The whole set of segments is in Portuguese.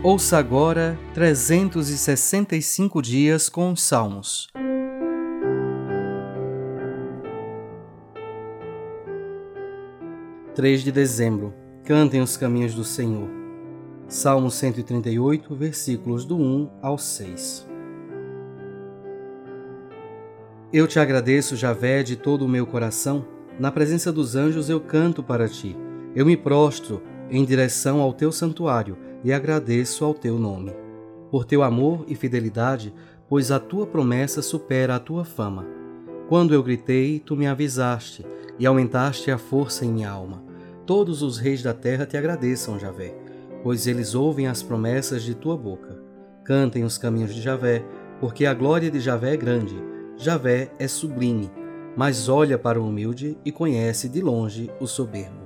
Ouça agora 365 dias com os Salmos. Dezembro. Cantem os caminhos do Senhor. Salmo 138, versículos do 1 ao 6. Eu te agradeço, Javé, de todo o meu coração. Na presença dos anjos eu canto para ti. Eu me prostro em direção ao teu santuário e agradeço ao teu nome. Por teu amor e fidelidade, pois a tua promessa supera a tua fama. Quando eu gritei, tu me avisaste e aumentaste a força em minha alma. Todos os reis da terra te agradeçam, Javé, pois eles ouvem as promessas de tua boca. Cantem os caminhos de Javé, porque a glória de Javé é grande. Javé é sublime, mas olha para o humilde e conhece de longe o soberbo.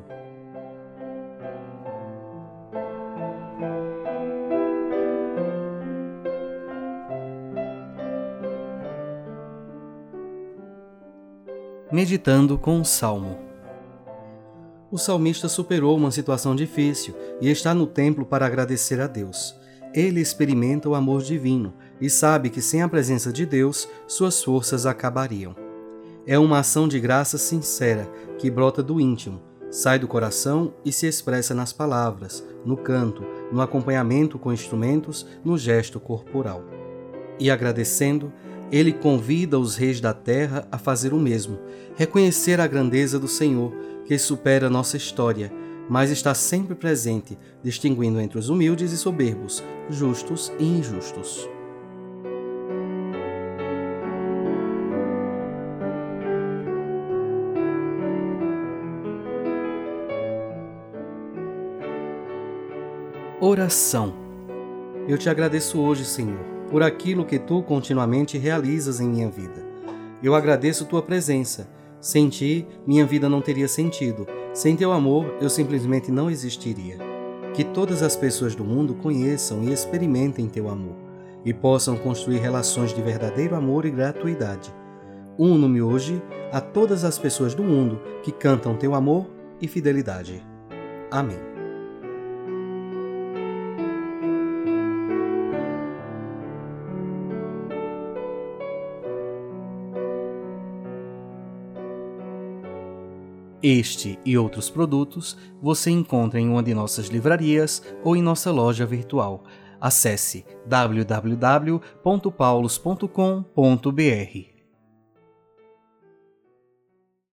Meditando com o Salmo. O salmista superou uma situação difícil e está no templo para agradecer a Deus. Ele experimenta o amor divino e sabe que sem a presença de Deus, suas forças acabariam. É uma ação de graça sincera que brota do íntimo, sai do coração e se expressa nas palavras, no canto, no acompanhamento com instrumentos, no gesto corporal. E agradecendo, ele convida os reis da terra a fazer o mesmo, reconhecer a grandeza do Senhor, que supera nossa história, mas está sempre presente, distinguindo entre os humildes e soberbos, justos e injustos. Oração. Eu te agradeço hoje, Senhor, por aquilo que tu continuamente realizas em minha vida. Eu agradeço tua presença. Sem ti, minha vida não teria sentido. Sem teu amor, eu simplesmente não existiria. Que todas as pessoas do mundo conheçam e experimentem teu amor e possam construir relações de verdadeiro amor e gratuidade. Uno-me hoje a todas as pessoas do mundo que cantam teu amor e fidelidade. Amém. Este e outros produtos você encontra em uma de nossas livrarias ou em nossa loja virtual. Acesse www.paulos.com.br.